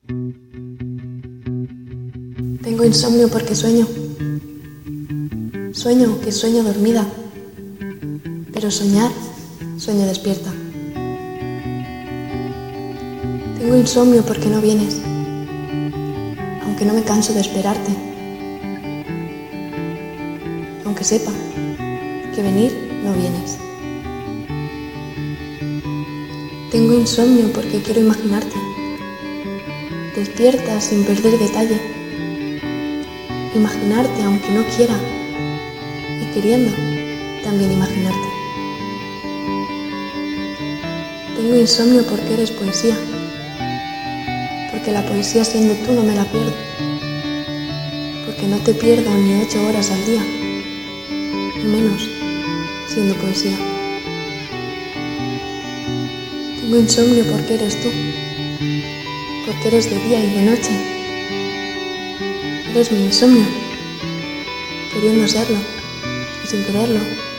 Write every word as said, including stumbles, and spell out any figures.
Tengo insomnio porque sueño. Sueño que sueño dormida, pero soñar, sueño despierta. Tengo insomnio porque no vienes, aunque no me canso de esperarte. Aunque sepa que venir no vienes. Tengo insomnio porque quiero imaginarte, despierta sin perder detalle. Imaginarte aunque no quiera, y queriendo también imaginarte. Tengo insomnio porque eres poesía, porque la poesía siendo tú no me la pierdo, porque no te pierdo ni ocho horas al día, y menos siendo poesía. Tengo insomnio porque eres tú, porque eres de día y de noche. Eres mi insomnio, queriendo serlo y sin quererlo.